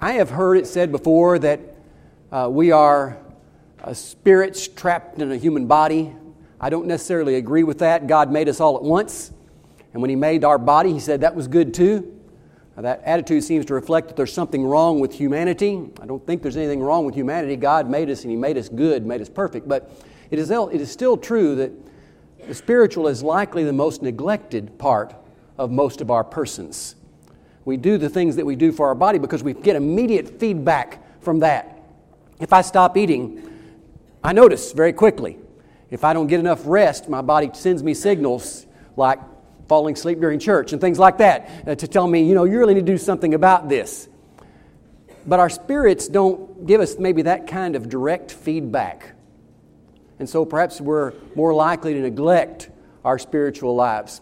I have heard it said before that we are spirits trapped in a human body. I don't necessarily agree with that. God made us all at once. And when He made our body, He said that was good too. That attitude seems to reflect that there's something wrong with humanity. I don't think there's anything wrong with humanity. God made us and He made us good, made us perfect. But it is still true that the spiritual is likely the most neglected part of most of our persons. We do the things that we do for our body because we get immediate feedback from that. If I stop eating, I notice very quickly. If I don't get enough rest, my body sends me signals like falling asleep during church and things like that to tell me, you really need to do something about this. But our spirits don't give us maybe that kind of direct feedback. And so perhaps we're more likely to neglect our spiritual lives.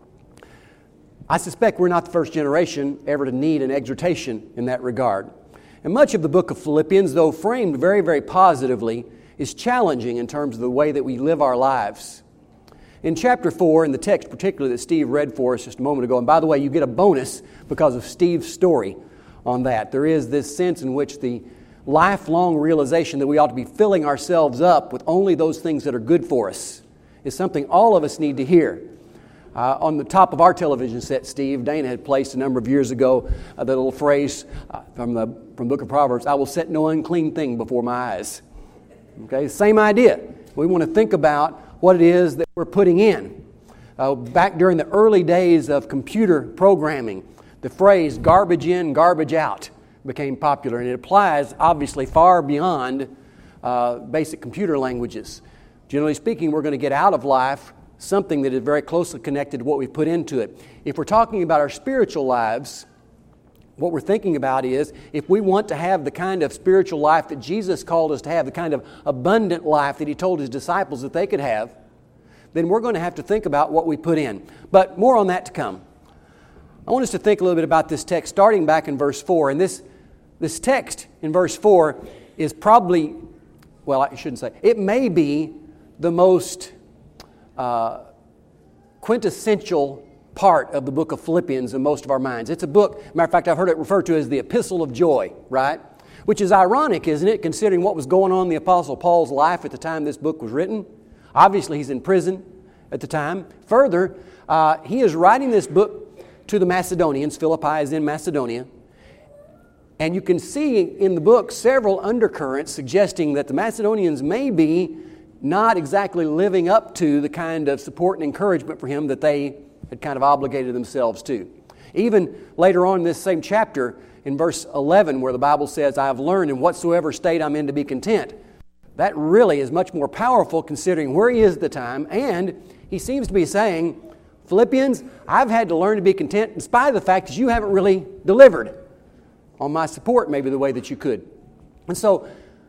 I suspect we're not the first generation ever to need an exhortation in that regard. And much of the book of Philippians, though framed very, very positively, is challenging in terms of the way that we live our lives. In chapter 4, in the text particularly that Steve read for us just a moment ago, and by the way, you get a bonus because of Steve's story on that. There is this sense in which the lifelong realization that we ought to be filling ourselves up with only those things that are good for us is something all of us need to hear. On the top of our television set, Dana had placed a number of years ago the little phrase from the book of Proverbs, "I will set no unclean thing before my eyes." Okay, same idea. We want to think about what it is that we're putting in. Back during the early days of computer programming, the phrase "garbage in, garbage out" became popular, and it applies obviously far beyond basic computer languages. Generally speaking, we're going to get out of life something that is very closely connected to what we put into it. If we're talking about our spiritual lives, what we're thinking about is if we want to have the kind of spiritual life that Jesus called us to have, the kind of abundant life that He told His disciples that they could have, then we're going to have to think about what we put in. But more on that to come. I want us to think a little bit about this text starting back in verse 4. And this text in verse 4 is probably, well, I shouldn't say, it may be the most quintessential part of the book of Philippians in most of our minds. It's a book, matter of fact, I've heard it referred to as the Epistle of Joy, right? Which is ironic, isn't it, considering what was going on in the Apostle Paul's life at the time this book was written. Obviously, he's in prison at the time. Further, he is writing this book to the Macedonians. Philippi is in Macedonia. And you can see in the book several undercurrents suggesting that the Macedonians may be not exactly living up to the kind of support and encouragement for him that they had kind of obligated themselves to. Even later on in this same chapter, in verse 11, where the Bible says, "I have learned in whatsoever state I'm in to be content." That really is much more powerful considering where he is at the time, and he seems to be saying, Philippians, I've had to learn to be content in spite of the fact that you haven't really delivered on my support maybe the way that you could. And so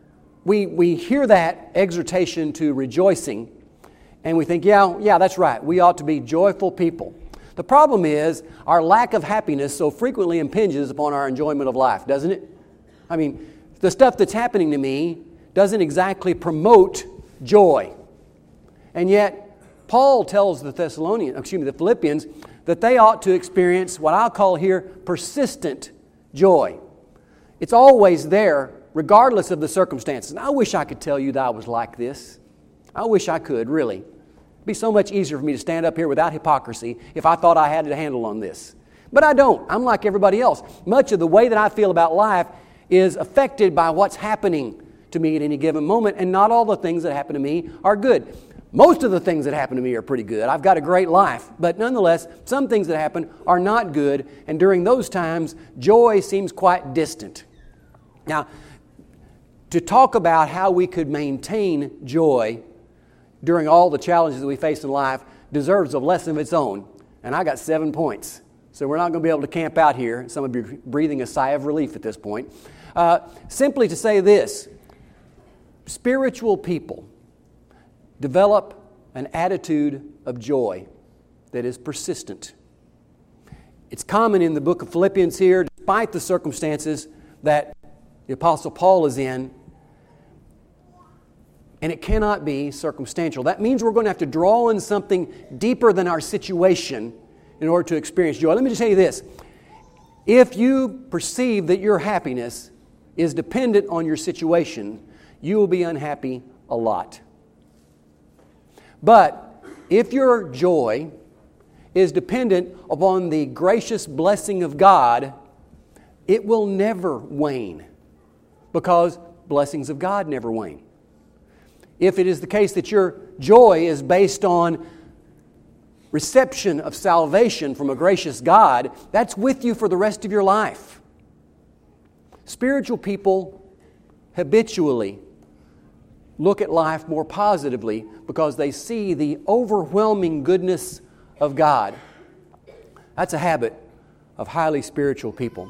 we hear that exhortation to rejoicing, and we think, yeah, that's right. We ought to be joyful people. The problem is our lack of happiness so frequently impinges upon our enjoyment of life, doesn't it? I mean, the stuff that's happening to me doesn't exactly promote joy. And yet, Paul tells the Philippians that they ought to experience what I'll call here persistent joy. It's always there, regardless of the circumstances. And I wish I could tell you that I was like this. I wish I could, really. It'd be so much easier for me to stand up here without hypocrisy if I thought I had a handle on this. But I don't. I'm like everybody else. Much of the way that I feel about life is affected by what's happening to me at any given moment, and not all the things that happen to me are good. Most of the things that happen to me are pretty good. I've got a great life. But nonetheless, some things that happen are not good, and during those times, joy seems quite distant. Now, to talk about how we could maintain joy during all the challenges that we face in life deserves a lesson of its own. And I got 7 points. So we're not going to be able to camp out here. Some of you are breathing a sigh of relief at this point. Simply to say this, spiritual people develop an attitude of joy that is persistent. It's common in the book of Philippians here, despite the circumstances that the Apostle Paul is in, and it cannot be circumstantial. That means we're going to have to draw in something deeper than our situation in order to experience joy. Let me just tell you this. If you perceive that your happiness is dependent on your situation, you will be unhappy a lot. But if your joy is dependent upon the gracious blessing of God, it will never wane, because blessings of God never wane. If it is the case that your joy is based on reception of salvation from a gracious God, that's with you for the rest of your life. Spiritual people habitually look at life more positively because they see the overwhelming goodness of God. That's a habit of highly spiritual people.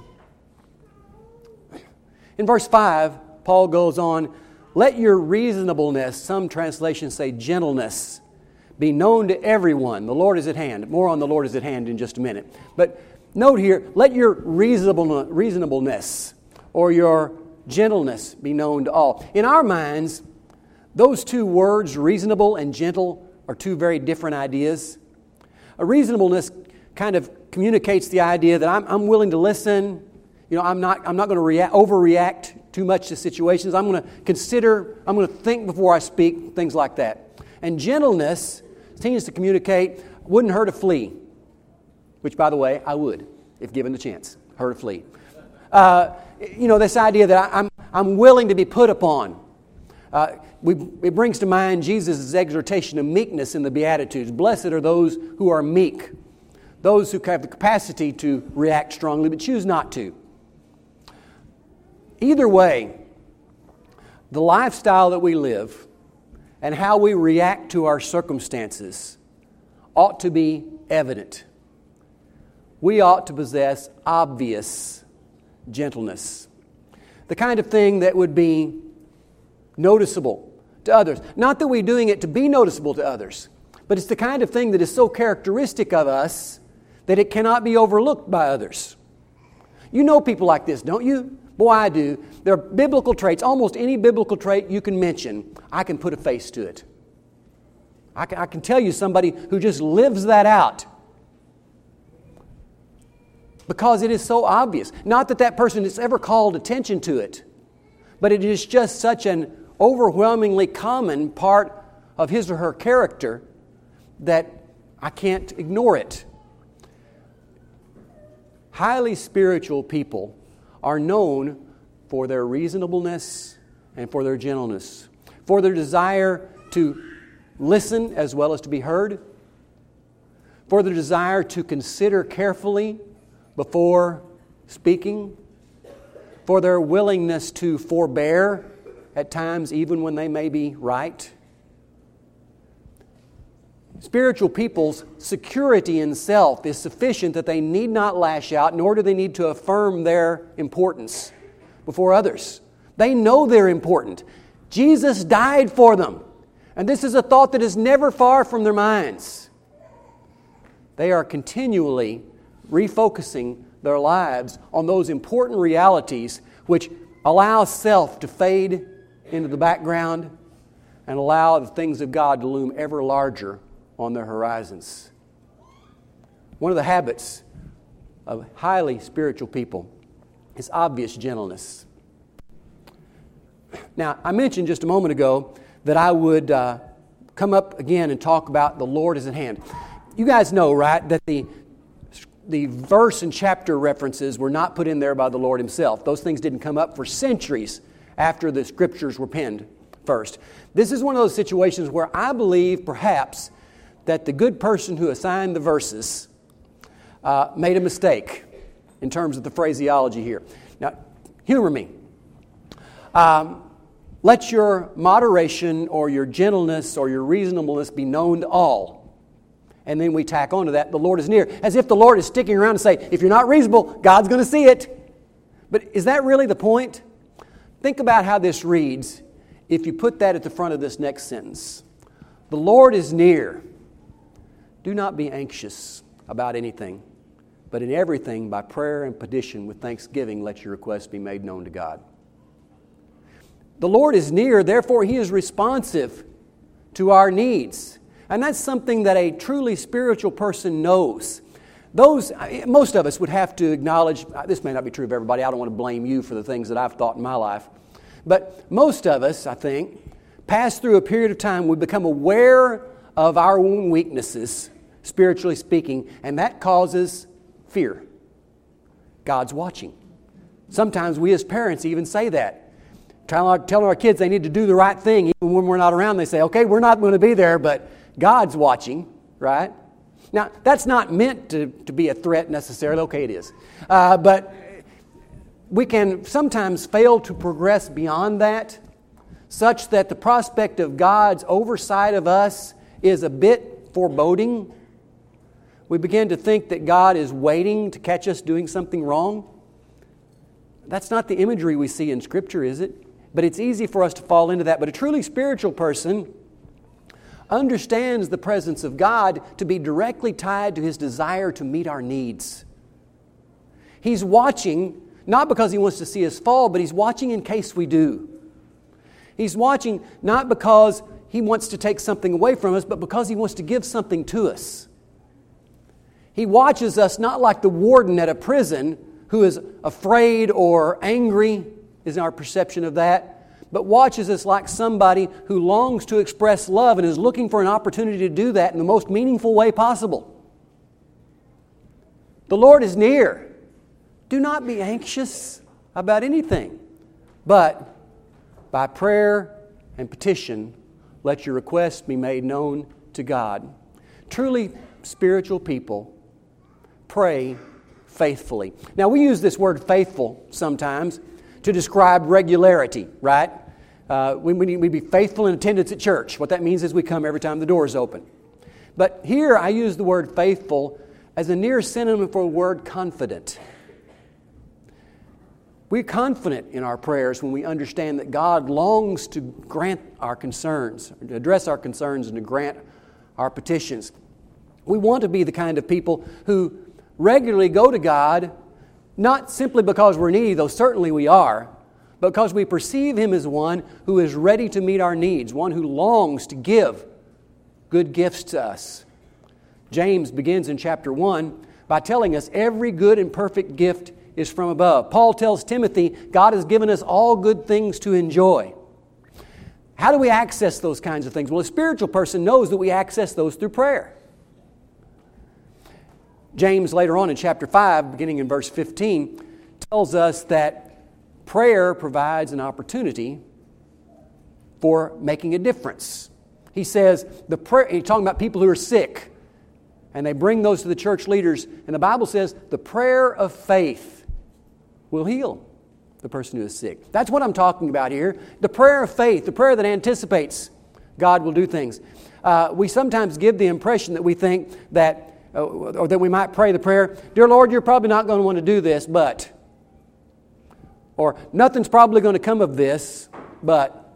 In verse 5, Paul goes on, "Let your reasonableness," some translations say gentleness, "be known to everyone. The Lord is at hand." More on the Lord is at hand in just a minute. But note here, let your reasonableness or your gentleness be known to all. In our minds, those two words, reasonable and gentle, are two very different ideas. A reasonableness kind of communicates the idea that I'm willing to listen. You know, I'm not going to overreact too much to situations. I'm going to consider, I'm going to think before I speak, things like that. And gentleness tends to communicate, wouldn't hurt a flea, which, by the way, I would, if given the chance, hurt a flea. This idea that I'm willing to be put upon. It brings to mind Jesus' exhortation of meekness in the Beatitudes. Blessed are those who are meek, those who have the capacity to react strongly but choose not to. Either way, the lifestyle that we live and how we react to our circumstances ought to be evident. We ought to possess obvious gentleness, the kind of thing that would be noticeable to others. Not that we're doing it to be noticeable to others, but it's the kind of thing that is so characteristic of us that it cannot be overlooked by others. You know people like this, don't you? Boy, I do. There are biblical traits. Almost any biblical trait you can mention, I can put a face to it. I can tell you somebody who just lives that out. Because it is so obvious. Not that that person has ever called attention to it, but it is just such an overwhelmingly common part of his or her character that I can't ignore it. Highly spiritual people are known for their reasonableness and for their gentleness, for their desire to listen as well as to be heard, for their desire to consider carefully before speaking, for their willingness to forbear at times even when they may be right. Spiritual people's security in self is sufficient that they need not lash out, nor do they need to affirm their importance before others. They know they're important. Jesus died for them. And this is a thought that is never far from their minds. They are continually refocusing their lives on those important realities which allow self to fade into the background and allow the things of God to loom ever larger on their horizons. One of the habits of highly spiritual people is obvious gentleness. Now, I mentioned just a moment ago that I would come up again and talk about the Lord is at hand. You guys know, right, that the verse and chapter references were not put in there by the Lord Himself. Those things didn't come up for centuries after the Scriptures were penned first. This is one of those situations where I believe perhaps that the good person who assigned the verses made a mistake in terms of the phraseology here. Now, humor me. Let your moderation or your gentleness or your reasonableness be known to all. And then we tack on to that, the Lord is near. As if the Lord is sticking around to say, if you're not reasonable, God's going to see it. But is that really the point? Think about how this reads if you put that at the front of this next sentence. The Lord is near. Do not be anxious about anything, but in everything, by prayer and petition with thanksgiving, let your requests be made known to God. The Lord is near, therefore He is responsive to our needs. And that's something that a truly spiritual person knows. Most of us would have to acknowledge, this may not be true of everybody, I don't want to blame you for the things that I've thought in my life, but most of us, I think, pass through a period of time, we become aware of our own weaknesses, spiritually speaking, and that causes fear. God's watching. Sometimes we as parents even say that. Telling our kids they need to do the right thing, even when we're not around, they say, okay, we're not going to be there, but God's watching, right? Now, that's not meant to be a threat necessarily. Okay, it is. But we can sometimes fail to progress beyond that, such that the prospect of God's oversight of us is a bit foreboding. We begin to think that God is waiting to catch us doing something wrong. That's not the imagery we see in Scripture, is it? But it's easy for us to fall into that. But a truly spiritual person understands the presence of God to be directly tied to His desire to meet our needs. He's watching, not because He wants to see us fall, but He's watching in case we do. He's watching not because He wants to take something away from us, but because He wants to give something to us. He watches us not like the warden at a prison who is afraid or angry, is our perception of that, but watches us like somebody who longs to express love and is looking for an opportunity to do that in the most meaningful way possible. The Lord is near. Do not be anxious about anything, but by prayer and petition, let your requests be made known to God. Truly spiritual people pray faithfully. Now, we use this word faithful sometimes to describe regularity, right? We be faithful in attendance at church. What that means is we come every time the door is open. But here I use the word faithful as a near synonym for the word confident. We're confident in our prayers when we understand that God longs to grant our concerns, to address our concerns and to grant our petitions. We want to be the kind of people who regularly go to God, not simply because we're needy, though certainly we are, but because we perceive Him as one who is ready to meet our needs, one who longs to give good gifts to us. James begins in chapter 1 by telling us every good and perfect gift is from above. Paul tells Timothy, God has given us all good things to enjoy. How do we access those kinds of things? Well, a spiritual person knows that we access those through prayer. James, later on in chapter 5, beginning in verse 15, tells us that prayer provides an opportunity for making a difference. He says, he's talking about people who are sick, and they bring those to the church leaders, and the Bible says the prayer of faith will heal the person who is sick. That's what I'm talking about here. The prayer of faith, the prayer that anticipates God will do things. We sometimes give the impression that we think that or that we might pray the prayer, Dear Lord, you're probably not going to want to do this, but, or nothing's probably going to come of this, but.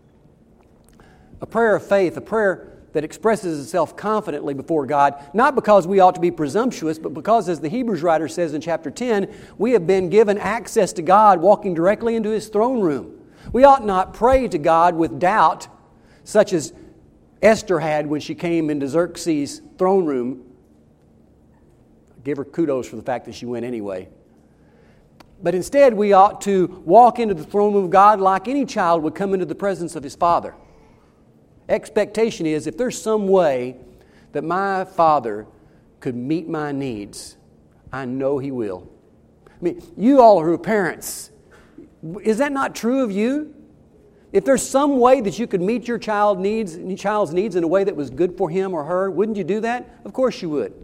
A prayer of faith, a prayer that expresses itself confidently before God, not because we ought to be presumptuous, but because, as the Hebrews writer says in chapter 10, we have been given access to God walking directly into His throne room. We ought not pray to God with doubt, such as Esther had when she came into Xerxes' throne room. Give her kudos for the fact that she went anyway. But instead, we ought to walk into the throne room of God like any child would come into the presence of his father. Expectation is, if there's some way that my Father could meet my needs, I know He will. I mean, you all who are parents, is that not true of you? If there's some way that you could meet your child's needs in a way that was good for him or her, wouldn't you do that? Of course you would.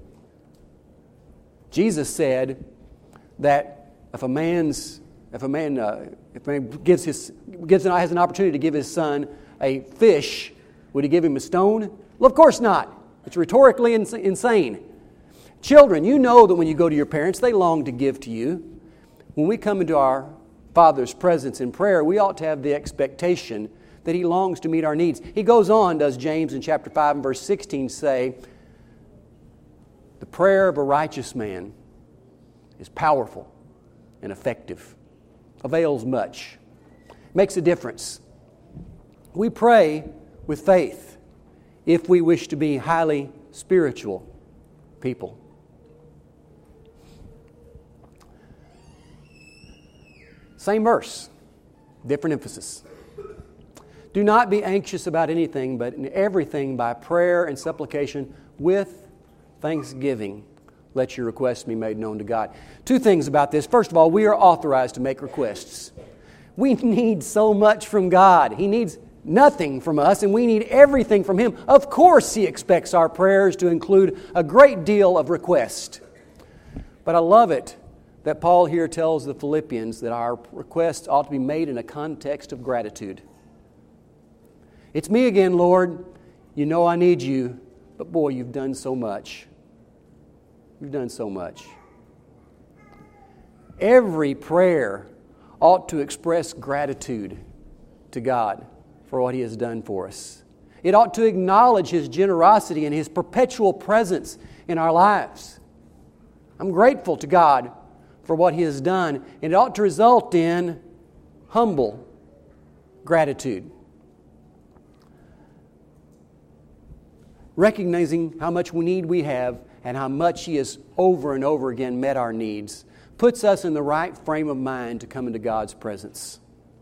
Jesus said that if a man has an opportunity to give his son a fish, would he give him a stone? Well, of course not. It's rhetorically insane. Children, you know that when you go to your parents, they long to give to you. When we come into our Father's presence in prayer, we ought to have the expectation that He longs to meet our needs. He goes on, does James in chapter 5 and verse 16 say, the prayer of a righteous man is powerful and effective, avails much, makes a difference. We pray with faith if we wish to be highly spiritual people. Same verse, different emphasis. Do not be anxious about anything, but in everything by prayer and supplication with thanksgiving, let your requests be made known to God. Two things about this. First of all, we are authorized to make requests. We need so much from God. He needs nothing from us, and we need everything from Him. Of course, He expects our prayers to include a great deal of request. But I love it that Paul here tells the Philippians that our requests ought to be made in a context of gratitude. It's me again, Lord. You know I need you, but boy, you've done so much. You've done so much. Every prayer ought to express gratitude to God for what He has done for us. It ought to acknowledge His generosity and His perpetual presence in our lives. I'm grateful to God for what He has done, and it ought to result in humble gratitude. Recognizing how much need we have and how much He has over and over again met our needs puts us in the right frame of mind to come into God's presence.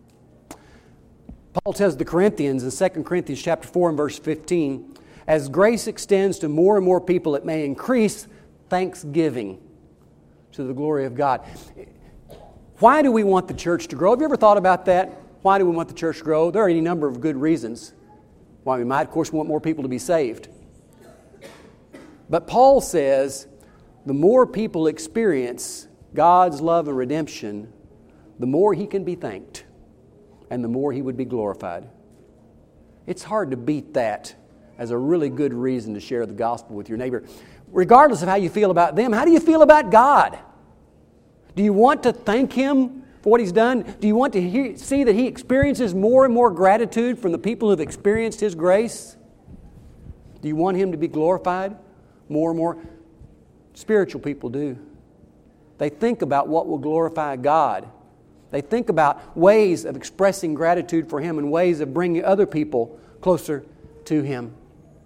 Paul tells the Corinthians in 2 Corinthians chapter 4 and verse 15, as grace extends to more and more people, it may increase thanksgiving to the glory of God. Why do we want the church to grow? Have you ever thought about that? Why do we want the church to grow? There are any number of good reasons why we might. Of course, we want more people to be saved. But Paul says the more people experience God's love and redemption, the more He can be thanked and the more He would be glorified. It's hard to beat that as a really good reason to share the gospel with your neighbor. Regardless of how you feel about them, how do you feel about God? Do you want to thank Him for what He's done? Do you want to see that He experiences more and more gratitude from the people who have experienced His grace? Do you want Him to be glorified more and more? Spiritual people do. They think about what will glorify God. They think about ways of expressing gratitude for Him and ways of bringing other people closer to Him.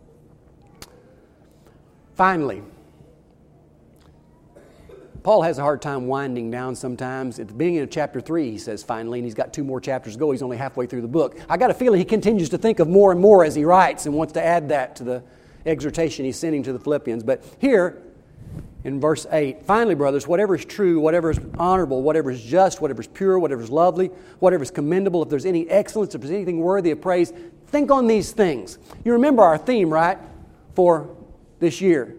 Finally, Paul has a hard time winding down sometimes. At the beginning of chapter 3, he says finally, and he's got 2 more chapters to go. He's only halfway through the book. I got a feeling he continues to think of more and more as he writes and wants to add that to the exhortation he's sending to the Philippians. But here, in verse 8, finally, brothers, whatever is true, whatever is honorable, whatever is just, whatever is pure, whatever is lovely, whatever is commendable, if there's any excellence, if there's anything worthy of praise, think on these things. You remember our theme, right, for this year.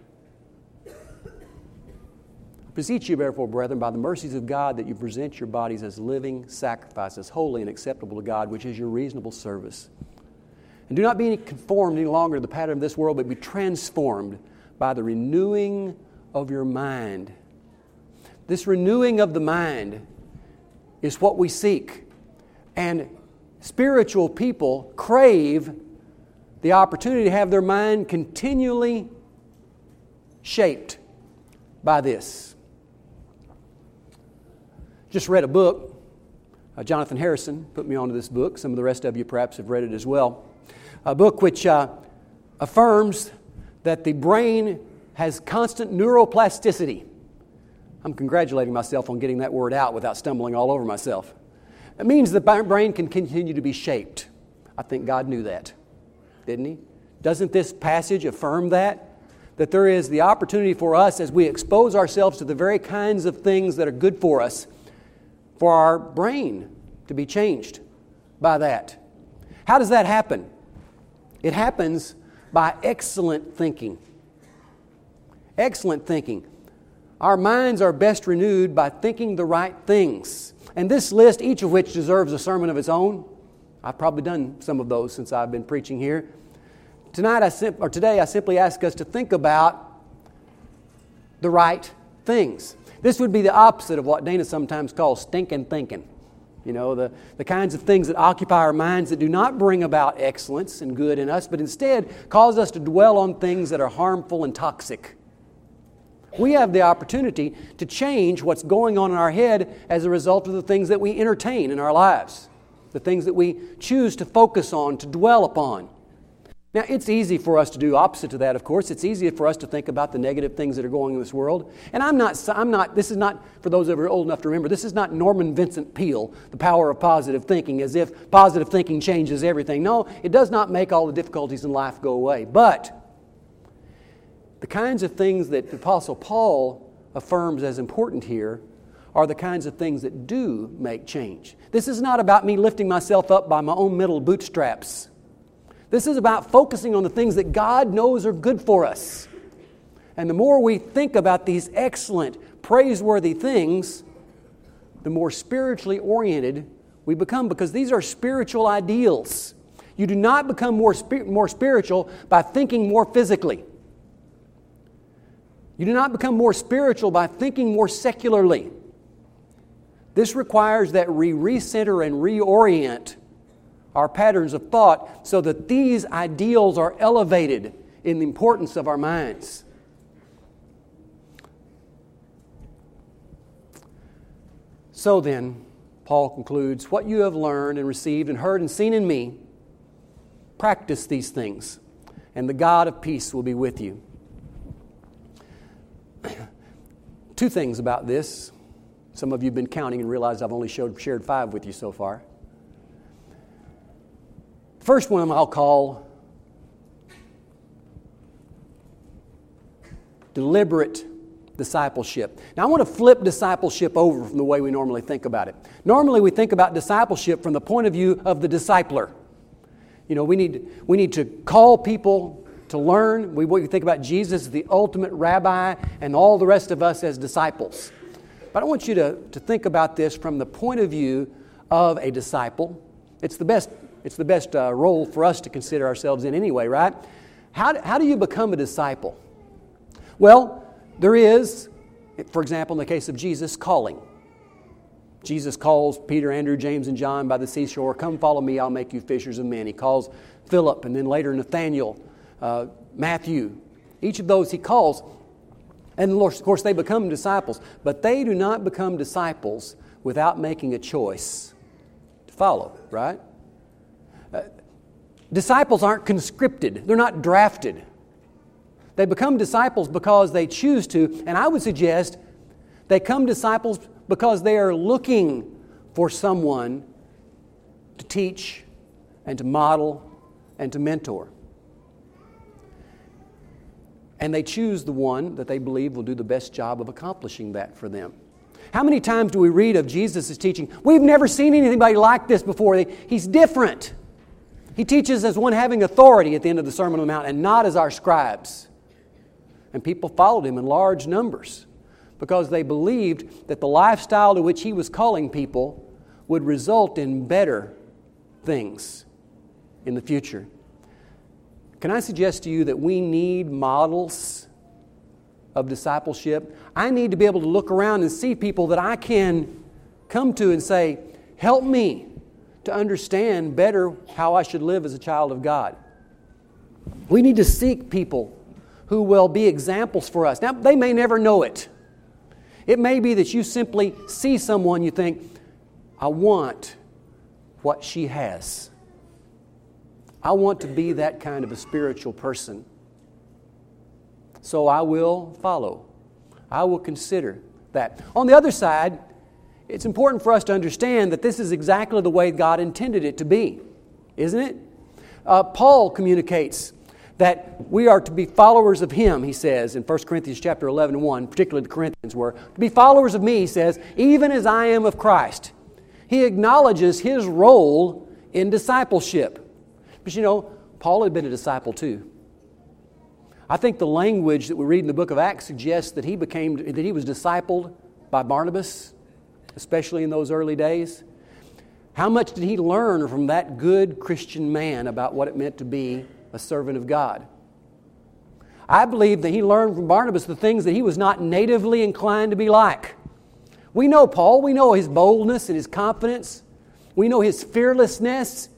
Beseech you, therefore, brethren, by the mercies of God, that you present your bodies as living sacrifices, holy and acceptable to God, which is your reasonable service. And do not be conformed any longer to the pattern of this world, but be transformed by the renewing of your mind. This renewing of the mind is what we seek. And spiritual people crave the opportunity to have their mind continually shaped by this. Just read a book. Jonathan Harrison put me onto this book. Some of the rest of you perhaps have read it as well. A book which affirms that the brain has constant neuroplasticity. I'm congratulating myself on getting that word out without stumbling all over myself. It means the brain can continue to be shaped. I think God knew that, didn't He? Doesn't this passage affirm that? That there is the opportunity for us as we expose ourselves to the very kinds of things that are good for us, for our brain to be changed by that. How does that happen? It happens by excellent thinking. Excellent thinking. Our minds are best renewed by thinking the right things. And this list, each of which deserves a sermon of its own. I've probably done some of those since I've been preaching here. Today, I simply ask us to think about the right things. This would be the opposite of what Dana sometimes calls stinking thinking. You know, the kinds of things that occupy our minds that do not bring about excellence and good in us, but instead cause us to dwell on things that are harmful and toxic. We have the opportunity to change what's going on in our head as a result of the things that we entertain in our lives, the things that we choose to focus on, to dwell upon. Now, it's easy for us to do opposite to that, of course. It's easy for us to think about the negative things that are going on in this world. And this is not, for those that are old enough to remember, this is not Norman Vincent Peale, The Power of Positive Thinking, as if positive thinking changes everything. No, it does not make all the difficulties in life go away. But the kinds of things that the Apostle Paul affirms as important here are the kinds of things that do make change. This is not about me lifting myself up by my own mental bootstraps. This is about focusing on the things that God knows are good for us. And the more we think about these excellent, praiseworthy things, the more spiritually oriented we become, because these are spiritual ideals. You do not become more spiritual by thinking more physically. You do not become more spiritual by thinking more secularly. This requires that we recenter and reorient our patterns of thought so that these ideals are elevated in the importance of our minds. So then, Paul concludes, what you have learned and received and heard and seen in me, practice these things, and the God of peace will be with you. Two things about this. Some of you have been counting and realized I've only shared 5 with you so far. First one I'll call deliberate discipleship. Now I want to flip discipleship over from the way we normally think about it. Normally we think about discipleship from the point of view of the discipler. You know, we need to call people to learn. We think about Jesus as the ultimate rabbi and all the rest of us as disciples. But I want you to think about this from the point of view of a disciple. It's the best role for us to consider ourselves in anyway, right? How do you become a disciple? Well, there is, for example, in the case of Jesus, calling. Jesus calls Peter, Andrew, James, and John by the seashore. Come follow me, I'll make you fishers of men. He calls Philip, and then later Nathaniel, Matthew. Each of those he calls. And of course they become disciples. But they do not become disciples without making a choice to follow, right? Disciples aren't conscripted. They're not drafted. They become disciples because they choose to. And I would suggest they become disciples because they are looking for someone to teach and to model and to mentor. And they choose the one that they believe will do the best job of accomplishing that for them. How many times do we read of Jesus' teaching? We've never seen anybody like this before. He's different. He teaches as one having authority at the end of the Sermon on the Mount and not as our scribes. And people followed him in large numbers because they believed that the lifestyle to which he was calling people would result in better things in the future. Can I suggest to you that we need models of discipleship? I need to be able to look around and see people that I can come to and say, help me to understand better how I should live as a child of God. We need to seek people who will be examples for us. Now, they may never know it. It may be that you simply see someone you think, I want what she has. I want to be that kind of a spiritual person. So I will follow. I will consider that. On the other side, it's important for us to understand that this is exactly the way God intended it to be, isn't it? Paul communicates that we are to be followers of Him, he says in 1 Corinthians chapter 11:1, particularly the Corinthians were. To be followers of me, he says, even as I am of Christ. He acknowledges His role in discipleship. But you know, Paul had been a disciple too. I think the language that we read in the book of Acts suggests that he was discipled by Barnabas, especially in those early days. How much did he learn from that good Christian man about what it meant to be a servant of God? I believe that he learned from Barnabas the things that he was not natively inclined to be like. We know Paul. We know his boldness and his confidence. We know his fearlessness.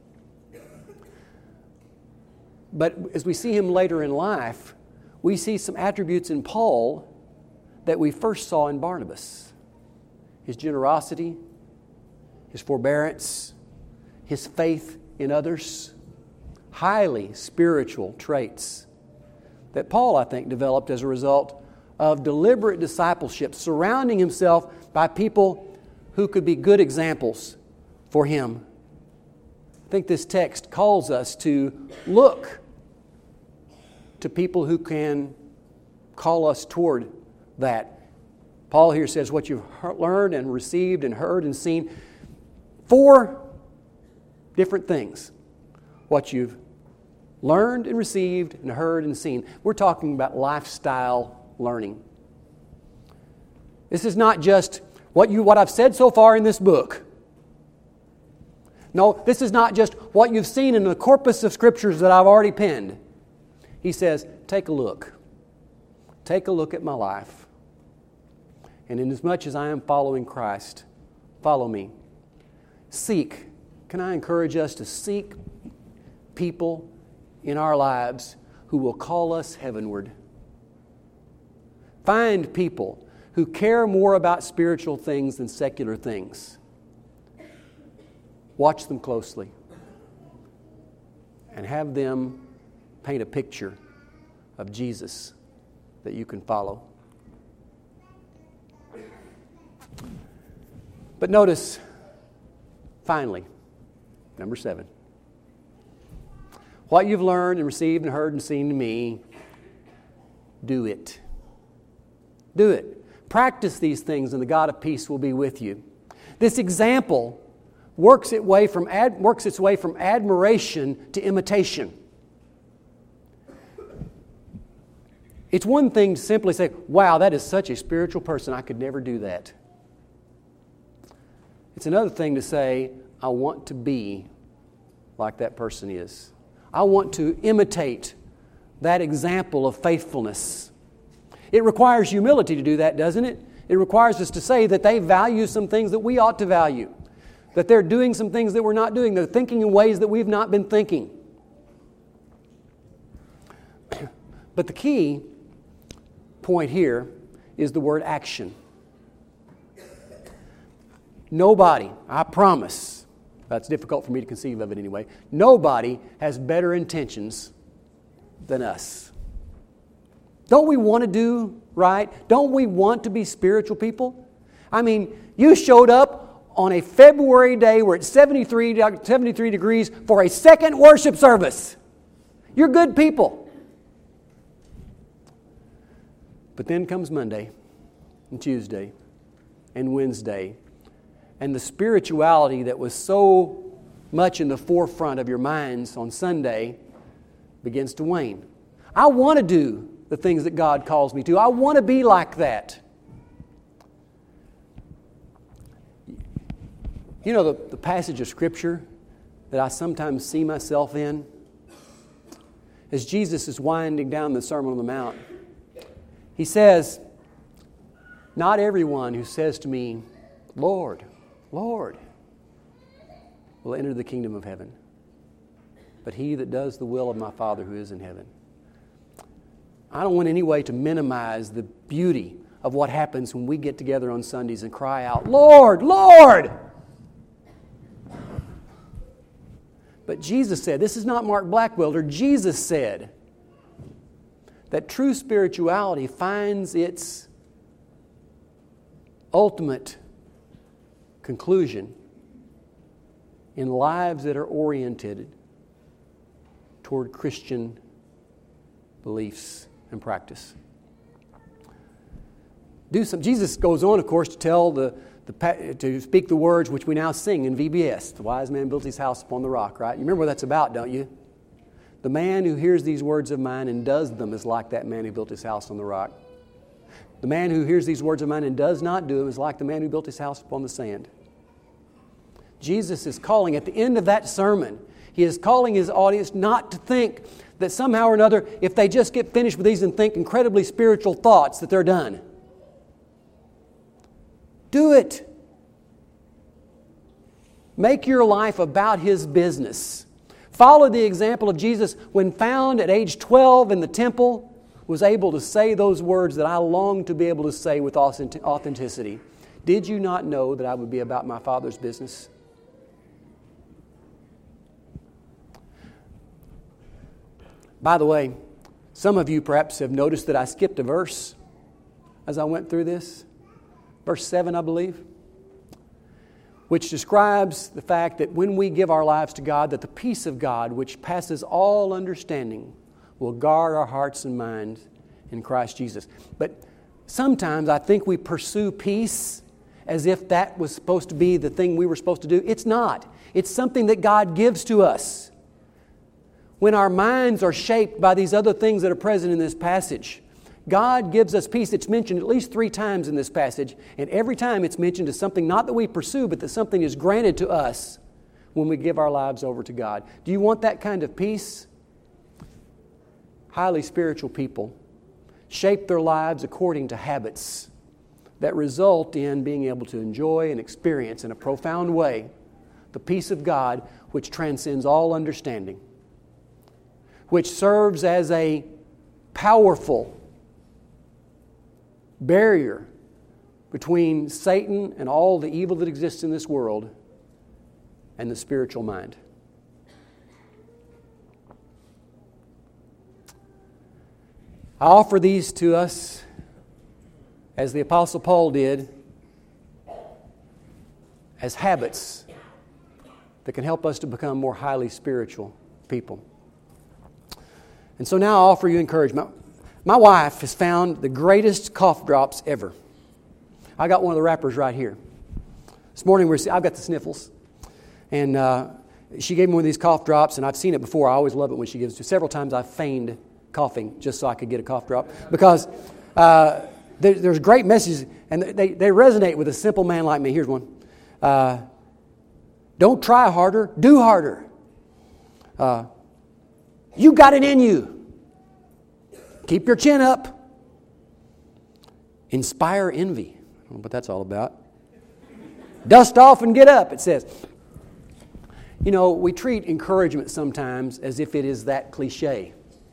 But as we see him later in life, we see some attributes in Paul that we first saw in Barnabas. His generosity, his forbearance, his faith in others, highly spiritual traits that Paul, I think, developed as a result of deliberate discipleship, surrounding himself by people who could be good examples for him. I think this text calls us to look to people who can call us toward that. Paul here says what you've learned and received and heard and seen. 4 different things. What you've learned and received and heard and seen. We're talking about lifestyle learning. This is not just what I've said so far in this book. No, this is not just what you've seen in the corpus of scriptures that I've already penned. He says, take a look. Take a look at my life. And inasmuch as I am following Christ, follow me. Seek. Can I encourage us to seek people in our lives who will call us heavenward? Find people who care more about spiritual things than secular things. Watch them closely and have them paint a picture of Jesus that you can follow. But notice, finally, number 7. What you've learned and received and heard and seen in me, do it. Do it. Practice these things and the God of peace will be with you. This example works its way from admiration to imitation. It's one thing to simply say, wow, that is such a spiritual person, I could never do that. It's another thing to say, I want to be like that person is. I want to imitate that example of faithfulness. It requires humility to do that, doesn't it? It requires us to say that they value some things that we ought to value. That they're doing some things that we're not doing. They're thinking in ways that we've not been thinking. But the key point here is the word action. Nobody, I promise, that's difficult for me to conceive of it anyway, nobody has better intentions than us. Don't we want to do right? Don't we want to be spiritual people? I mean, you showed up on a February day where it's 73 degrees for a second worship service. You're good people. But then comes Monday and Tuesday and Wednesday, and the spirituality that was so much in the forefront of your minds on Sunday begins to wane. I want to do the things that God calls me to. I want to be like that. You know the passage of Scripture that I sometimes see myself in? As Jesus is winding down the Sermon on the Mount, He says, not everyone who says to me, Lord, Lord, will enter the kingdom of heaven, but he that does the will of my Father who is in heaven. I don't want any way to minimize the beauty of what happens when we get together on Sundays and cry out, Lord, Lord! But Jesus said, this is not Mark Blackwelder, Jesus said that true spirituality finds its ultimate conclusion in lives that are oriented toward Christian beliefs and practice. Jesus goes on, of course, to tell to speak the words which we now sing in VBS. The wise man built his house upon the rock, right? You remember what that's about, don't you? The man who hears these words of mine and does them is like that man who built his house on the rock. The man who hears these words of mine and does not do them is like the man who built his house upon the sand. Jesus is calling, at the end of that sermon, He is calling His audience not to think that somehow or another, if they just get finished with these and think incredibly spiritual thoughts, that they're done. Do it. Make your life about His business. Follow the example of Jesus when found at age 12 in the temple, was able to say those words that I long to be able to say with authenticity. Did you not know that I would be about my Father's business? By the way, some of you perhaps have noticed that I skipped a verse as I went through this. Verse 7, I believe, which describes the fact that when we give our lives to God, that the peace of God, which passes all understanding, will guard our hearts and minds in Christ Jesus. But sometimes I think we pursue peace as if that was supposed to be the thing we were supposed to do. It's not. It's something that God gives to us. When our minds are shaped by these other things that are present in this passage, God gives us peace. It's mentioned at least 3 times in this passage, and every time it's mentioned as something not that we pursue, but that something is granted to us when we give our lives over to God. Do you want that kind of peace? Highly spiritual people shape their lives according to habits that result in being able to enjoy and experience in a profound way the peace of God which transcends all understanding, which serves as a powerful barrier between Satan and all the evil that exists in this world and the spiritual mind. I offer these to us as the Apostle Paul did, as habits that can help us to become more highly spiritual people. And so now I offer you encouragement. My wife has found the greatest cough drops ever. I got one of the wrappers right here. This morning I've got the sniffles. And she gave me one of these cough drops, and I've seen it before. I always love it when she gives it to me. Several times I've feigned coughing just so I could get a cough drop. Because there's great messages, and they resonate with a simple man like me. Here's one. Don't try harder, do harder. You got it in you. Keep your chin up. Inspire envy. I don't know what that's all about. Dust off and get up, it says. You know, we treat encouragement sometimes as if it is that cliche.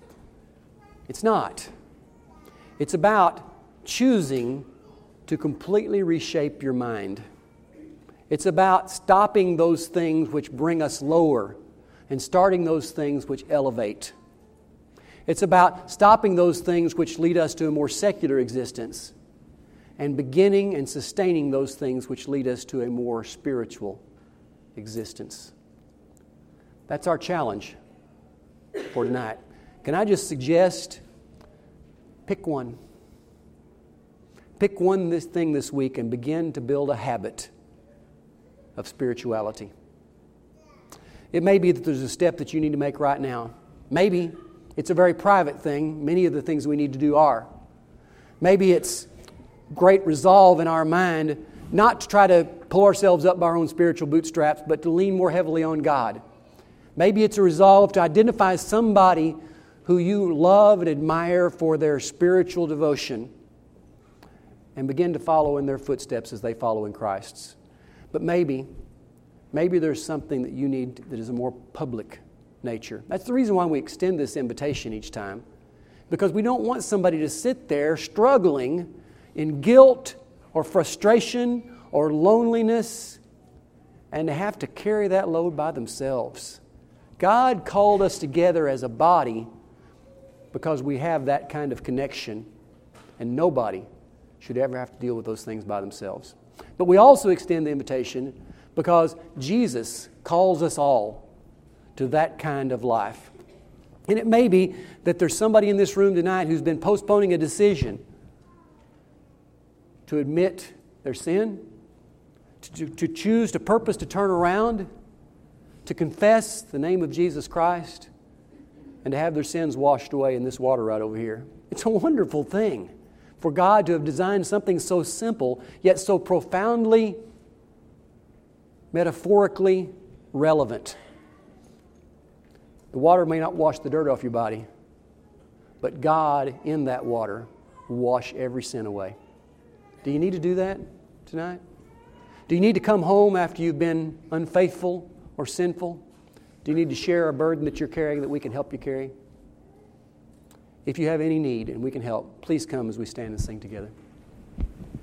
It's not. It's about choosing to completely reshape your mind. It's about stopping those things which bring us lower and starting those things which elevate. It's about stopping those things which lead us to a more secular existence and beginning and sustaining those things which lead us to a more spiritual existence. That's our challenge for tonight. Can I just suggest, pick one. Pick one this week and begin to build a habit of spirituality. It may be that there's a step that you need to make right now. Maybe it's a very private thing. Many of the things we need to do are. Maybe it's great resolve in our mind not to try to pull ourselves up by our own spiritual bootstraps, but to lean more heavily on God. Maybe it's a resolve to identify somebody who you love and admire for their spiritual devotion and begin to follow in their footsteps as they follow in Christ's. But maybe there's something that you need that is a more public nature. That's the reason why we extend this invitation each time, because we don't want somebody to sit there struggling in guilt or frustration or loneliness and to have to carry that load by themselves. God called us together as a body because we have that kind of connection, and nobody should ever have to deal with those things by themselves. But we also extend the invitation because Jesus calls us all to that kind of life. And it may be that there's somebody in this room tonight who's been postponing a decision to admit their sin, to choose, to purpose to turn around, to confess the name of Jesus Christ, and to have their sins washed away in this water right over here. It's a wonderful thing for God to have designed something so simple, yet so profoundly, metaphorically relevant. The water may not wash the dirt off your body, but God in that water will wash every sin away. Do you need to do that tonight? Do you need to come home after you've been unfaithful or sinful? Do you need to share a burden that you're carrying that we can help you carry? If you have any need and we can help, please come as we stand and sing together.